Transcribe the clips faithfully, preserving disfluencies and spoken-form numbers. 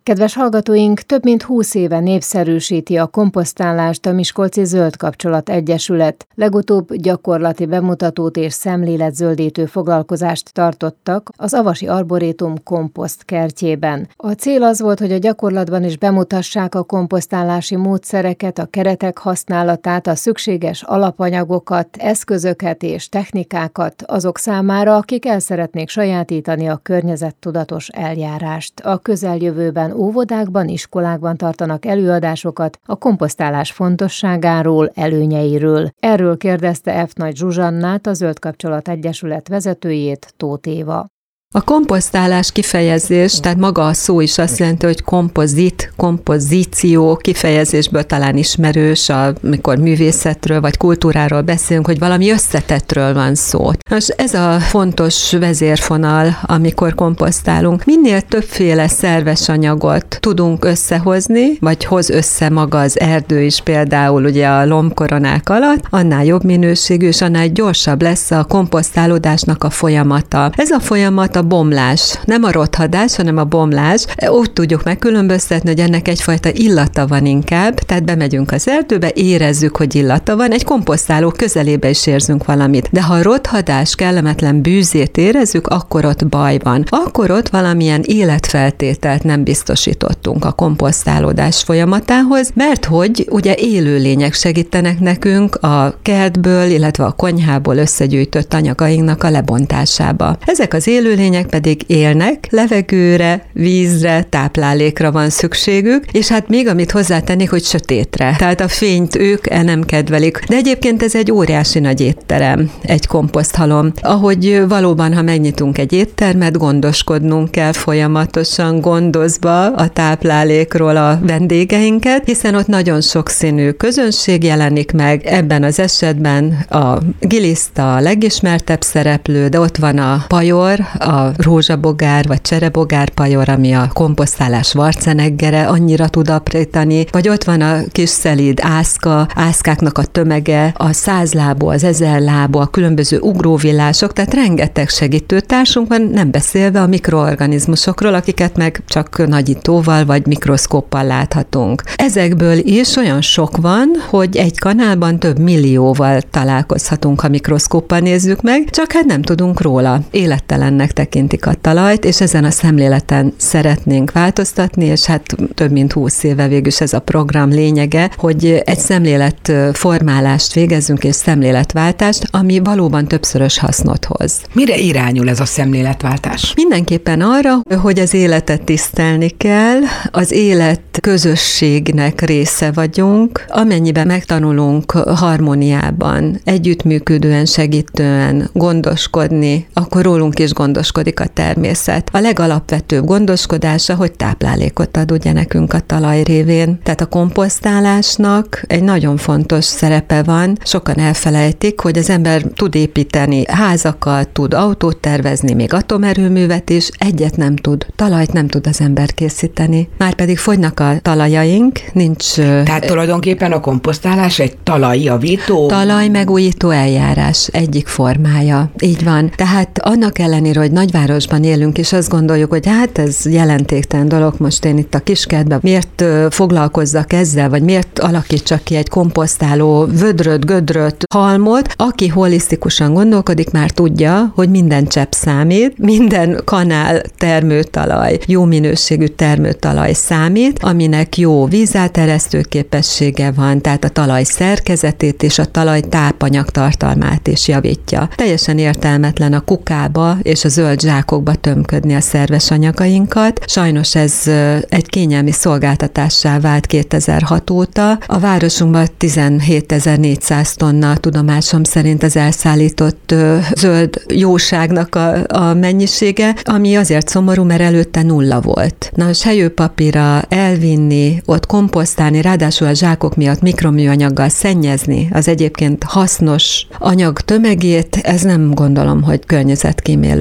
Kedves hallgatóink, több mint húsz éve népszerűsíti a komposztálást a Miskolci Zöld Kapcsolat Egyesület. Legutóbb gyakorlati bemutatót és szemléletzöldítő foglalkozást tartottak az Avasi Arborétum komposzt kertjében. A cél az volt, hogy a gyakorlatban is bemutassák a komposztálási módszereket, a keretek használatát, a szükséges alapanyagokat, eszközöket és technikákat azok számára, akik el szeretnék sajátítani a környezettudatos eljárást. A közeljövőben óvodákban, iskolákban tartanak előadásokat a komposztálás fontosságáról, előnyeiről. Erről kérdezte F. Nagy Zsuzsannát, a Zöld Kapcsolat Egyesület vezetőjét, Tóth Éva. A komposztálás kifejezés, tehát maga a szó is azt jelenti, hogy kompozit, kompozíció kifejezésből talán ismerős, amikor művészetről vagy kultúráról beszélünk, hogy valami összetettről van szó. Most ez a fontos vezérfonal, amikor komposztálunk. Minél többféle szerves anyagot tudunk összehozni, vagy hoz össze maga az erdő is például ugye a lombkoronák alatt, annál jobb minőségű, és annál gyorsabb lesz a komposztálódásnak a folyamata. Ez a folyamat a bomlás, nem a rothadás, hanem a bomlás. Úgy tudjuk megkülönböztetni, hogy ennek egyfajta illata van inkább, tehát bemegyünk az erdőbe, érezzük, hogy illata van, egy komposztáló közelébe is érzünk valamit. De ha a rothadás, kellemetlen bűzét érezzük, akkor ott baj van. Akkor ott valamilyen életfeltételt nem biztosítottunk a komposztálódás folyamatához, mert hogy ugye élőlények segítenek nekünk a kertből, illetve a konyhából összegyűjtött anyagainknak a lebontásába. Ezek az élőlények pedig élnek, levegőre, vízre, táplálékra van szükségük, és hát még amit hozzátennék, hogy sötétre. Tehát a fényt ők el nem kedvelik. De egyébként ez egy óriási nagy étterem, egy komposzthalom. Ahogy valóban, ha megnyitunk egy éttermet, gondoskodnunk kell folyamatosan, gondozva a táplálékról a vendégeinket, hiszen ott nagyon sokszínű közönség jelenik meg. Ebben az esetben a giliszta a legismertebb szereplő, de ott van a pajor, a rózsabogár vagy cserebogár pajor, ami a komposztálás varceneggere, annyira tud aprítani, vagy ott van a kis szelíd ászka, ászkáknak a tömege, a százlábú, az ezerlábú, a különböző ugróvillások, tehát rengeteg segítőtársunk van, nem beszélve a mikroorganizmusokról, akiket meg csak nagyítóval vagy mikroszkóppal láthatunk. Ezekből is olyan sok van, hogy egy kanálban több millióval találkozhatunk, ha mikroszkóppal nézzük meg, csak hát nem tudunk róla. Élettelennek tekintik a talajt, és ezen a szemléleten szeretnénk változtatni, és hát több mint húsz éve végül is ez a program lényege, hogy egy szemléletformálást végezzünk, és szemléletváltást, ami valóban többszörös hasznot hoz. Mire irányul ez a szemléletváltás? Mindenképpen arra, hogy az életet tisztelni kell, az élet közösségnek része vagyunk, amennyiben megtanulunk harmóniában, együttműködően, segítően gondoskodni, akkor rólunk is gondoskodik a természet. A legalapvetőbb gondoskodása, hogy táplálékot ad ugye nekünk a talaj révén. Tehát a komposztálásnak egy nagyon fontos szerepe van. Sokan elfelejtik, hogy az ember tud építeni házakat, tud autót tervezni, még atomerőművet is, egyet nem tud. Talajt nem tud az ember készíteni. Márpedig fogynak a talajaink, nincs... Tehát tulajdonképpen a komposztálás egy talajjavító? Talajmegújító eljárás egyik formája. Így van. Tehát annak ellenére, hogy nagyvárosban élünk, és azt gondoljuk, hogy hát ez jelentéktelen dolog, most én itt a kiskertben miért foglalkozzak ezzel, vagy miért alakítsak ki egy komposztáló vödröt, gödröt, halmot, aki holisztikusan gondolkodik, már tudja, hogy minden csepp számít, minden kanál termőtalaj, jó minőségű termőtalaj számít, aminek jó vízáteresztő képessége van, tehát a talaj szerkezetét és a talaj tápanyagtartalmát is javítja. Teljesen értelmetlen a kukába és a zöld zsákokba tömködni a szerves anyagainkat. Sajnos ez egy kényelmi szolgáltatássá vált kétezer-hat óta. A városunkban tizenhétezer-négyszáz tonna tudomásom szerint az elszállított zöld jóságnak a, a mennyisége, ami azért szomorú, mert előtte nulla volt. Na most helyőpapírra elvinni, ott komposztálni, ráadásul a zsákok miatt mikroműanyaggal szennyezni az egyébként hasznos anyag tömegét, ez nem gondolom, hogy környezetkímélő vagy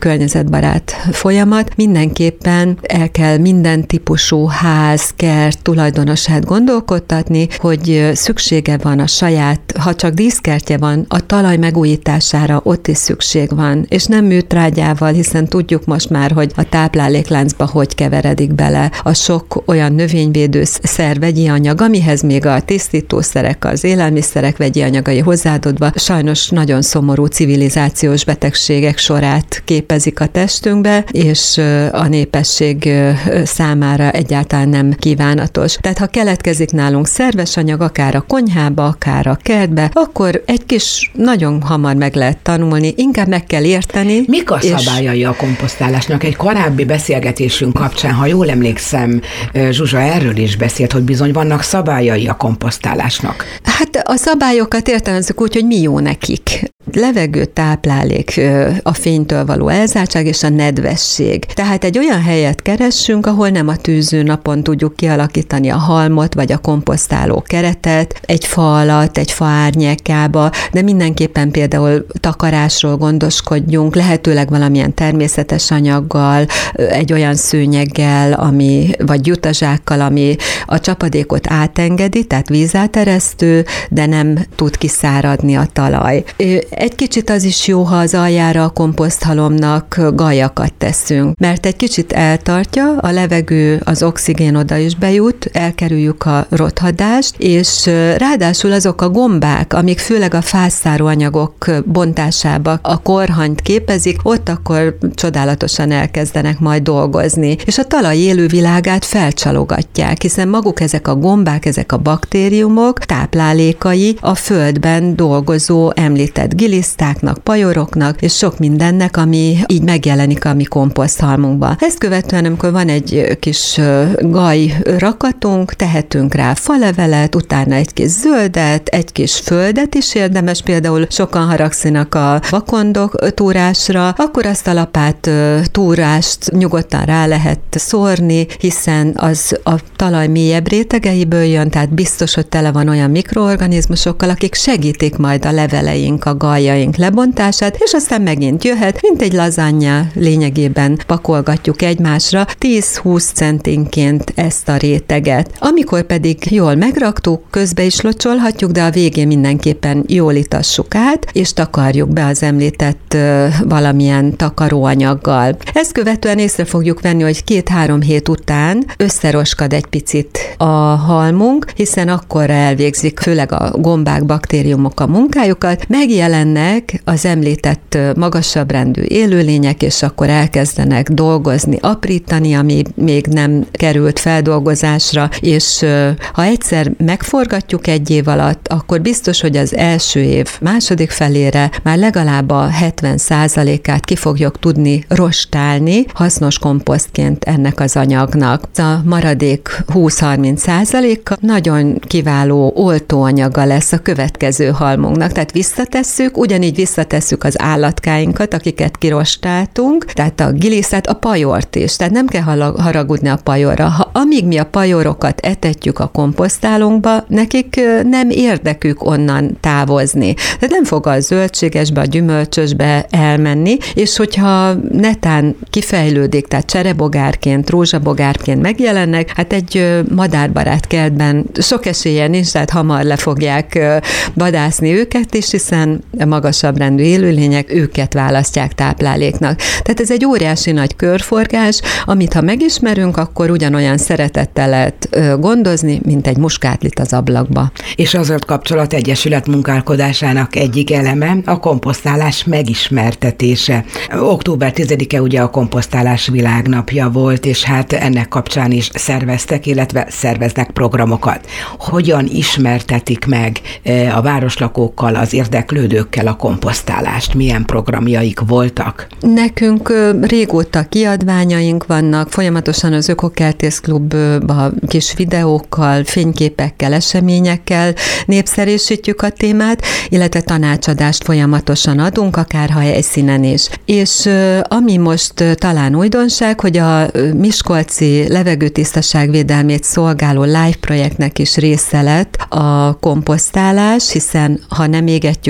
környezetbarát folyamat. Mindenképpen el kell minden típusú ház, kert tulajdonosát gondolkodtatni, hogy szüksége van a saját, ha csak díszkertje van, a talaj megújítására ott is szükség van, és nem műtrágyával, hiszen tudjuk most már, hogy a táplálékláncba hogy keveredik bele a sok olyan növényvédőszer, vegyi anyag, amihez még a tisztítószerek, az élelmiszerek vegyi anyagai hozzáadódva sajnos nagyon szomorú civilizációs betegségek sorát képezik a testünkbe, és a népesség számára egyáltalán nem kívánatos. Tehát ha keletkezik nálunk szerves anyag, akár a konyhába, akár a kertbe, akkor egy kis nagyon hamar meg lehet tanulni, inkább meg kell érteni. Mik a szabályai a komposztálásnak? Egy korábbi beszélgetésünk kapcsán, ha jól emlékszem, Zsuzsa erről is beszélt, hogy bizony vannak szabályai a komposztálásnak. Hát a szabályokat értelmezzük úgy, hogy mi jó nekik. Levegő, táplálék, a fénytől való elzártság és a nedvesség. Tehát egy olyan helyet keressünk, ahol nem a tűző napon tudjuk kialakítani a halmot, vagy a komposztáló keretet, egy fa alatt, egy fa árnyékába, de mindenképpen például takarásról gondoskodjunk, lehetőleg valamilyen természetes anyaggal, egy olyan szőnyeggel, ami, vagy jutazsákkal, ami a csapadékot átengedi, tehát vízáteresztő, de nem tud kiszáradni a talaj. Egy kicsit az is jó, ha az aljára a komposzthalomnak gajakat teszünk, mert egy kicsit eltartja, a levegő, az oxigén oda is bejut, elkerüljük a rothadást, és ráadásul azok a gombák, amik főleg a fászszáró anyagok bontásába a korhanyt képezik, ott akkor csodálatosan elkezdenek majd dolgozni, és a talaj élővilágát felcsalogatják, hiszen maguk ezek a gombák, ezek a baktériumok táplálékai a földben dolgozó említett gilisztáknak, pajoroknak, és sok mindennek, ami így megjelenik a mi komposzthalmunkban. Ezt követően, amikor van egy kis gaj rakatunk, tehetünk rá falevelet, utána egy kis zöldet, egy kis földet is érdemes, például sokan haragszanak a vakondok túrásra, akkor azt a lapát túrást nyugodtan rá lehet szórni, hiszen az a talaj mélyebb rétegeiből jön, tehát biztos, hogy tele van olyan mikroorganizmusokkal, akik segítik majd a leveleink, a galjaink lebontását, és aztán megint jöhet, mint egy lazanya lényegében pakolgatjuk egymásra tíz-húsz centinként ezt a réteget. Amikor pedig jól megraktuk, közbe is locsolhatjuk, de a végén mindenképpen jól itassuk át, és takarjuk be az említett uh, valamilyen takaróanyaggal. Ezt követően észre fogjuk venni, hogy két-három hét után összeroskad egy picit a halmunk, hiszen akkor elvégzik főleg a gombák, baktériumok a munkájukat, megjelennek az említett magasabb rendű élőlények, és akkor elkezdenek dolgozni, aprítani, ami még nem került feldolgozásra, és ha egyszer megforgatjuk egy év alatt, akkor biztos, hogy az első év második felére már legalább a hetven százalékát ki fogjuk tudni rostálni hasznos komposztként ennek az anyagnak. A maradék húsz-harminc százaléka nagyon kiváló oltóanyaga lesz a következő halmunknak, tehát visszatesszük, ugyanígy visszatesszük az állatkáinkat, akiket kirostáltunk, tehát a giliszát, a pajort is, tehát nem kell haragudni a pajorra. Ha amíg mi a pajorokat etetjük a komposztálónkba, nekik nem érdekük onnan távozni. Tehát nem fog a zöldségesbe, a gyümölcsösbe elmenni, és hogyha netán kifejlődik, tehát cserebogárként, rózsabogárként megjelennek, hát egy madárbarát kertben sok esélye nincs, tehát hamar le fogják vadászni őket is, hiszen a magasabb rendű élőlények őket választják tápláléknak. Tehát ez egy óriási nagy körforgás, amit ha megismerünk, akkor ugyanolyan szeretettel lehet gondozni, mint egy muskátlit az ablakba. És az Zöld Kapcsolat Egyesület munkálkodásának egyik eleme a komposztálás megismertetése. október tizedike ugye a komposztálás világnapja volt, és hát ennek kapcsán is szerveztek, illetve szerveznek programokat. Hogyan ismertetik meg a városlakókkal, az érdeklődőkkel a komposztálást? Milyen programjaik voltak? Nekünk régóta kiadványaink vannak, folyamatosan az Ökokertész Klubban kis videókkal, fényképekkel, eseményekkel népszerűsítjük a témát, illetve tanácsadást folyamatosan adunk, akár ha helyszínen is. És ami most talán újdonság, hogy a miskolci levegőtisztaságvédelmét szolgáló LIFE projektnek is része lett a komposztálás, hiszen ha nem égetjük el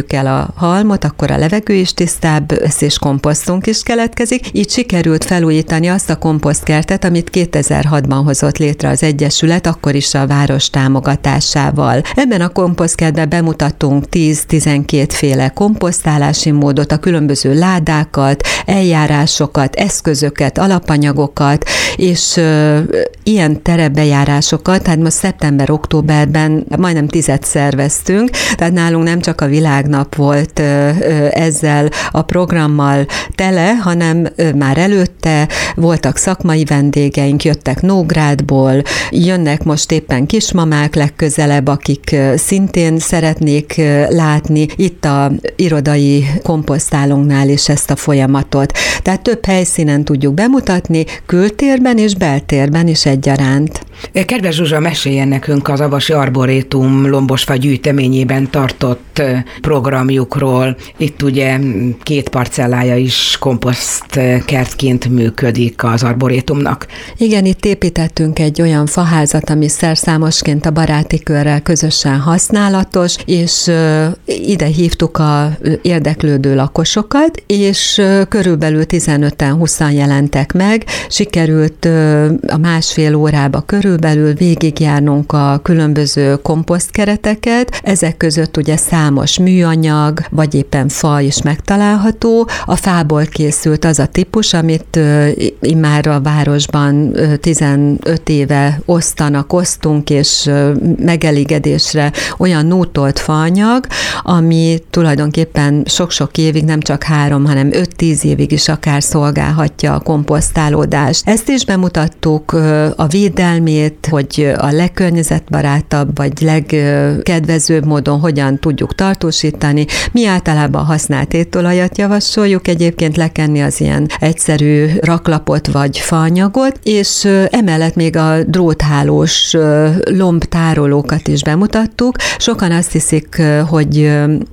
a halmot, akkor a levegő is tisztább, és komposztunk is keletkezik. Így sikerült felújítani azt a komposztkertet, amit kétezer-hatban hozott létre az Egyesület, akkor is a város támogatásával. Ebben a komposztkertben bemutattunk tíz-tizenkét féle komposztálási módot, a különböző ládákat, eljárásokat, eszközöket, alapanyagokat, és ö, ilyen terepbejárásokat, tehát most szeptember-októberben majdnem tizet szerveztünk, tehát nálunk nem csak a világnap volt ö, ö, ezzel a programmal tele, hanem ö, már előtte voltak szakmai vendégeink, jöttek Nógrádból, jönnek most éppen kismamák legközelebb, akik ö, szintén szeretnék ö, látni itt a irodai komposztálónknál is ezt a folyamatot. Tehát több helyszínen tudjuk bemutatni, kültérben és beltérben is egyaránt. Kedves Zsuzsa, meséljen nekünk az Avasi Arborétum lombosfa gyűjteményében tartott programjukról. Itt ugye két parcellája is komposztkertként működik az arborétumnak. Igen, itt építettünk egy olyan faházat, ami szerszámosként a baráti körrel közösen használatos, és ide hívtuk a érdeklődő lakosokat, és körülbelül tizenöten-húszan jelentek meg. Sikerült a másfél órába körülbelül végigjárnunk a különböző komposztkereteket. Ezek között ugye számos műanyag, vagy éppen fa is megtalálható. A fából készült az a típus, amit immár a városban tizenöt éve osztanak, osztunk, és megelégedésre olyan nútolt faanyag, ami tulajdonképpen sok-sok évig, nem csak három, hanem öt-tíz évig is akár szolgálhatja a komposztálódást. Ezt is bemutattuk, a védelmét, hogy a legkörnyezetbarátabb, vagy legkedvezőbb módon hogyan tudjuk tartósítani. Mi általában használt étolajat javasoljuk, egyébként lekenni az ilyen egyszerű raklapot vagy faanyagot, és emellett még a dróthálós lombtárolókat is bemutattuk. Sokan azt hiszik, hogy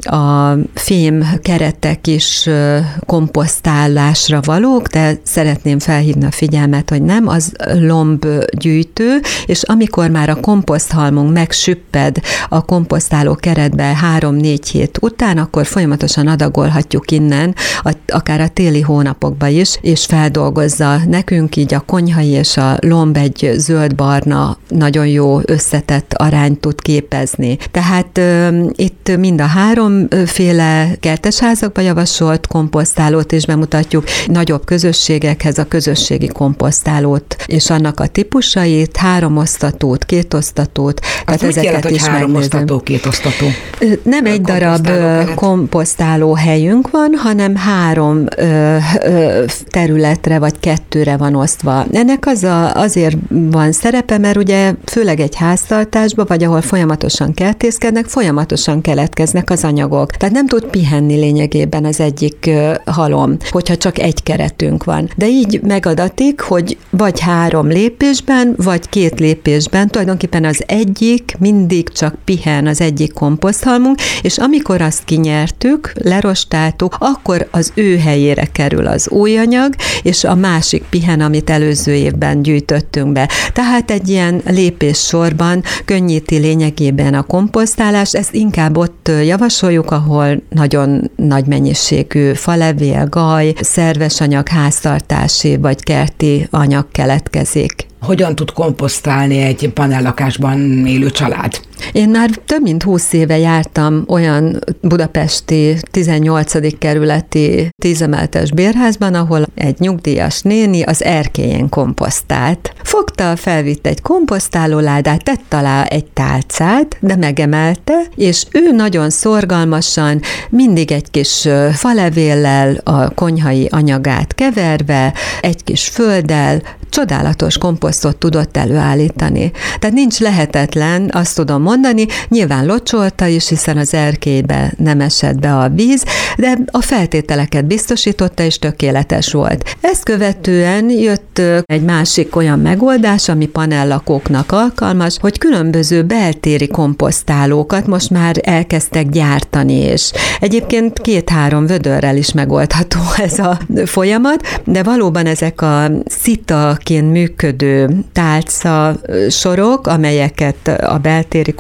a fém keretek is komposztálásra valók, de szeretném felhívni a figyelmet, hogy nem, az lombgyűjtő, és amikor már a komposzthalmunk megsüpped a komposztáló keretbe három-négy hét után, akkor folyamatosan adagolhatjuk innen, akár a téli hónapokban is, és feldolgozza nekünk, így a konyhai és a lomb egy zöld-barna, nagyon jó összetett arányt tud képezni. Tehát uh, itt mind a háromféle kertesházakba javasolt komposztálót is bemutatjuk, nagyobb közösségekhez a közösségi komposztálót és annak a típusait, háromosztatót, kétosztatót. Tehát ezeket jelent, is háromosztató, kétosztató? Nem egy darab komposztáló helyünk van, hanem három ö, ö, területre vagy kettőre van osztva. Ennek az a, azért van szerepe, mert ugye főleg egy háztartásban, vagy ahol folyamatosan kertészkednek, folyamatosan keletkeznek az anyagok. Tehát nem tud pihenni lényegében az egyik ö, halom, hogyha csak egy keretünk van. De így megadatik, hogy vagy három lépésben, vagy két lépésben, tulajdonképpen az egyik mindig csak pihen, az egyik komposzthalmunk, és amikor azt kinyertük, lerostáltuk, akkor az ő helyére kerül az új anyag, és a másik pihen, amit előző évben gyűjtöttünk be. Tehát egy ilyen lépéssorban könnyíti lényegében a komposztálást, ezt inkább ott javasoljuk, ahol nagyon nagy mennyiségű falevél, gaj, szerves anyag, háztartási vagy kerti anyag keletkezik. Hogyan tud komposztálni egy panellakásban élő család? Én már több mint húsz éve jártam olyan budapesti tizennyolcadik kerületi tízemeletes bérházban, ahol egy nyugdíjas néni az erkélyen komposztált. Fogta, felvitt egy komposztálóládát, tett alá egy tálcát, de megemelte, és ő nagyon szorgalmasan, mindig egy kis falevéllel a konyhai anyagát keverve, egy kis földdel, csodálatos komposztot tudott előállítani. Tehát nincs lehetetlen, azt tudom mondani, nyilván locsolta is, hiszen az erkélybe nem esett be a víz, de a feltételeket biztosította, és tökéletes volt. Ezt követően jött egy másik olyan megoldás, ami panellakóknak alkalmas, hogy különböző beltéri komposztálókat most már elkezdtek gyártani, és egyébként két-három vödörrel is megoldható ez a folyamat, de valóban ezek a szitaként működő tálca sorok, amelyeket a beltéri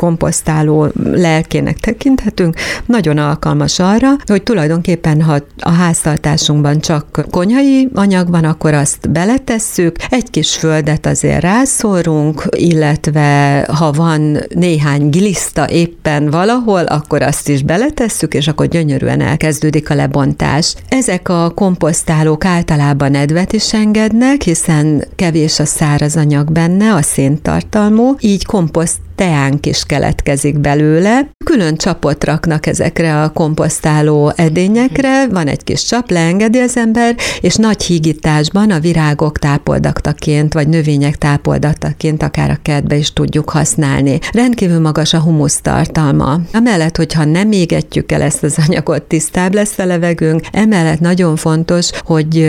komposztáló lelkének tekinthetünk, nagyon alkalmas arra, hogy tulajdonképpen, ha a háztartásunkban csak konyhai anyag van, akkor azt beletesszük, egy kis földet azért rászórunk, illetve ha van néhány gliszta éppen valahol, akkor azt is beletesszük, és akkor gyönyörűen elkezdődik a lebontás. Ezek a komposztálók általában nedvet is engednek, hiszen kevés a száraz anyag benne, a széntartalmú, így komposzt teánk is keletkezik belőle. Külön csapot raknak ezekre a komposztáló edényekre, van egy kis csap, leengedi az ember, és nagy hígításban a virágok tápoldaktaként, vagy növények tápoldaktaként akár a kertbe is tudjuk használni. Rendkívül magas a humusz tartalma. Amellett, hogyha nem égetjük el ezt az anyagot, tisztább lesz a levegőnk, emellett nagyon fontos, hogy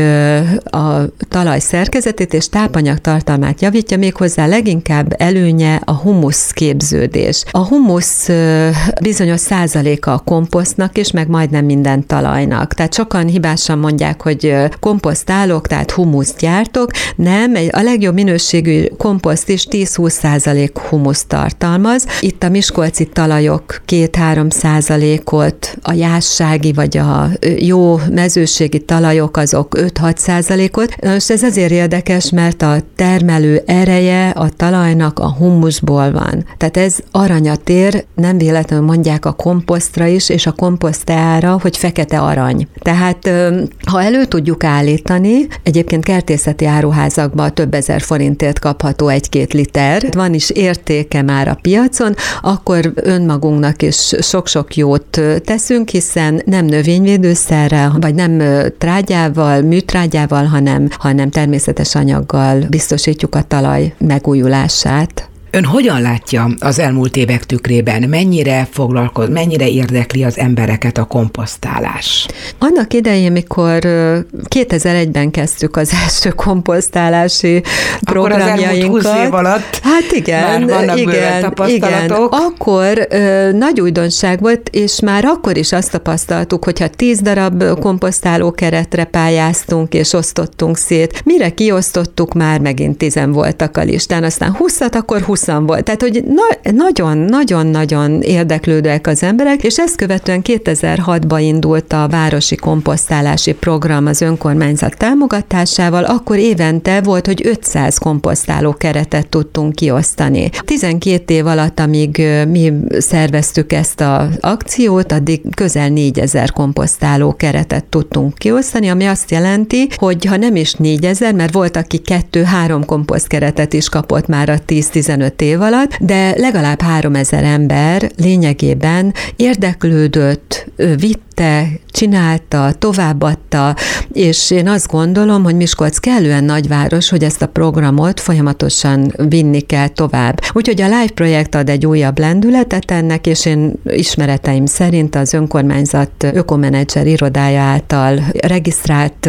a talaj szerkezetét és tápanyag tartalmát javítja, méghozzá leginkább előnye a humusz képződés. A humusz bizonyos százaléka a komposztnak is, meg majdnem minden talajnak. Tehát sokan hibásan mondják, hogy komposztálok, tehát humuszt gyártok. Nem, a legjobb minőségű komposzt is tíz-húsz százalék humuszt tartalmaz. Itt a miskolci talajok két-három százalékot, a jássági vagy a jó mezőségi talajok azok öt-hat százalékot. Most ez azért érdekes, mert a termelő ereje a talajnak a humuszból van. Tehát ez aranyat ér, nem véletlenül mondják a komposztra is, és a komposzteára, hogy fekete arany. Tehát ha elő tudjuk állítani, egyébként kertészeti áruházakban több ezer forintért kapható egy-két liter, van is értéke már a piacon, akkor önmagunknak is sok-sok jót teszünk, hiszen nem növényvédőszerrel, vagy nem trágyával, műtrágyával, hanem, hanem természetes anyaggal biztosítjuk a talaj megújulását. Ön hogyan látja az elmúlt évek tükrében, mennyire foglalkoz, mennyire érdekli az embereket a komposztálás? Annak idején, mikor kétezer-egyben kezdtük az első komposztálási programjainkat. Akkor az elmúlt húsz év alatt hát igen, már vannak igen, tapasztalatok. Igen. Akkor ö, nagy újdonság volt, és már akkor is azt tapasztaltuk, hogyha tíz darab komposztáló keretre pályáztunk, és osztottunk szét. Mire kiosztottuk, már megint tizen voltak a listán, aztán húszat, akkor húsz volt. Tehát, hogy nagyon-nagyon-nagyon érdeklődőek az emberek, és ezt követően kétezer-hatban indult a városi komposztálási program az önkormányzat támogatásával, akkor évente volt, hogy ötszáz komposztáló keretet tudtunk kiosztani. tizenkét év alatt, amíg mi szerveztük ezt az akciót, addig közel négyezer komposztáló keretet tudtunk kiosztani, ami azt jelenti, hogy ha nem is négyezer, mert volt, aki kettő-három komposztkeretet is kapott már a tíz-tizenöt év alatt, de legalább háromezer ember lényegében érdeklődött, vitte, csinálta, továbbadta, és én azt gondolom, hogy Miskolc kellően nagyváros, hogy ezt a programot folyamatosan vinni kell tovább. Úgyhogy a Live projekt ad egy újabb lendületet ennek, és én ismereteim szerint az önkormányzat ökomenedzser irodája által regisztrált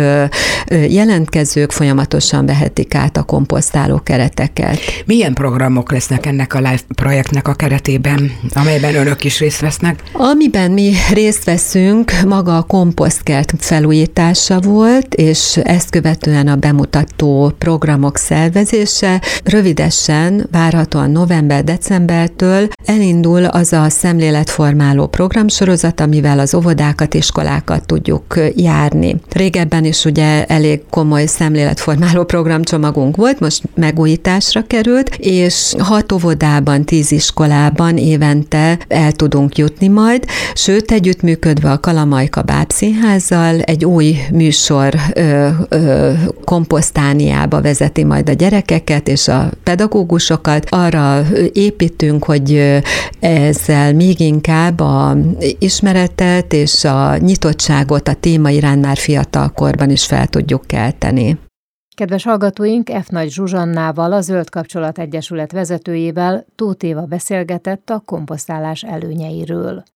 jelentkezők folyamatosan vehetik át a komposztáló kereteket. Milyen programok lesznek ennek a Live projektnek a keretében, amelyben önök is részt vesznek? Amiben mi részt veszünk, maga a komposztkert felújítása volt, és ezt követően a bemutató programok szervezése. Rövidesen, várhatóan november-decembertől elindul az a szemléletformáló programsorozat, amivel az óvodákat, iskolákat tudjuk járni. Régebben is ugye elég komoly szemléletformáló programcsomagunk volt, most megújításra került, és hat óvodában, tíz iskolában évente el tudunk jutni majd, sőt, együttműködve a Kalamajka Bábszínházzal egy új műsor ö, ö, komposztániába vezeti majd a gyerekeket és a pedagógusokat. Arra építünk, hogy ezzel még inkább a ismeretet és a nyitottságot a téma iránt már fiatal korban is fel tudjuk kelteni. Kedves hallgatóink, F. Nagy Zsuzsannával, a Zöld Kapcsolat Egyesület vezetőjével Tóth Éva beszélgetett a komposztálás előnyeiről.